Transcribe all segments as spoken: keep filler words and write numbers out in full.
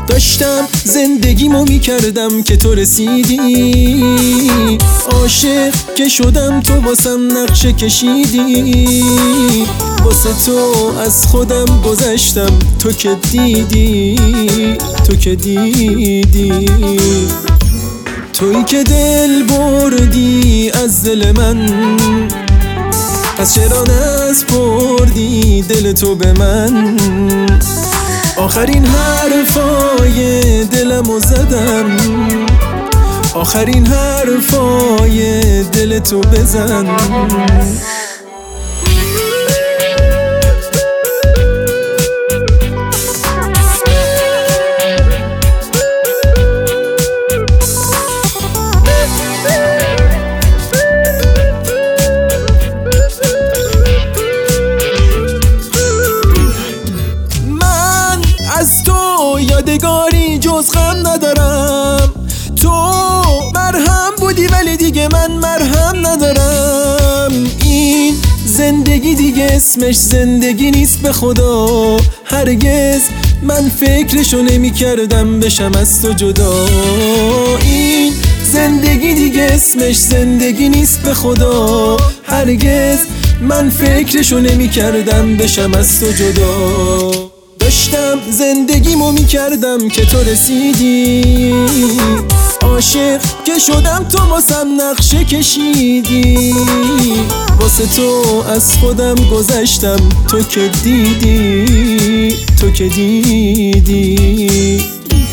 داشتم زندگیمو میکردم که تو رسیدی، عاشق که شدم تو واسم نقشه کشیدی، واسه تو از خودم گذشتم تو که دیدی، تو که دیدی، تویی که دل بردی از دل من، پس چرا نسپردی دل تو به من؟ آخرین حرفای دلمو زدم، آخرین حرفای دل تو بزن. از تو یادگاری جز غم ندارم، تو مرهم بودی ولی دیگه من مرهم ندارم. این زندگی دیگه اسمش زندگی نیست به خدا، هرگز من فکرشو نمی کردم بشم از تو جدا. این زندگی دیگه اسمش زندگی نیست به خدا، هرگز من فکرشو نمی کردم بشم از تو جدا. داشتم زندگیمو میکردم که تو رسیدی، عاشق که شدم تو واسم نقشه کشیدی، واسه تو از خودم گذشتم تو که دیدی، تو که دیدی.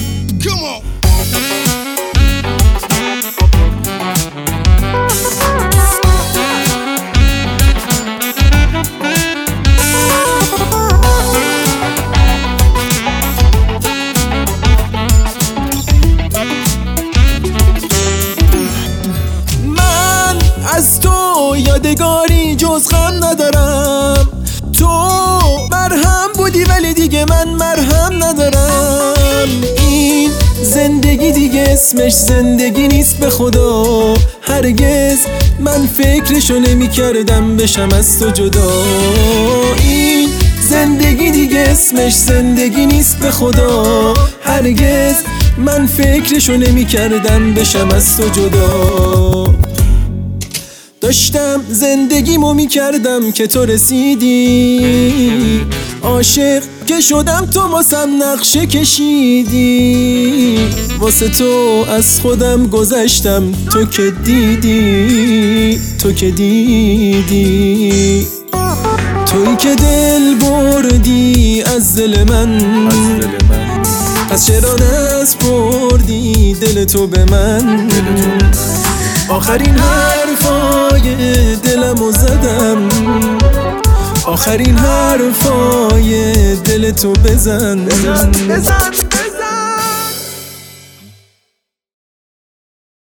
از تو یادگاری جز غم ندارم، تو مرهم بودی ولی دیگه من مرهم ندارم. این زندگی دیگه اسمش زندگی نیست به خدا، هرگز من فکرشو نمی کردم بشم از تو جدا. این زندگی دیگه اسمش زندگی نیست به خدا، هرگز من فکرشو نمی کردم بشم از تو جدا. داشتم زندگیمو میکردم که تو رسیدی، عاشق که شدم تو واسم نقشه کشیدی، واسه تو از خودم گذشتم تو که دیدی، تو که دیدی، تویی که دل بردی از دل من، پس چرا نسپردی دل تو به من؟ آخرین حرفای دلمو زدم، آخرین حرفای دل تو بزن.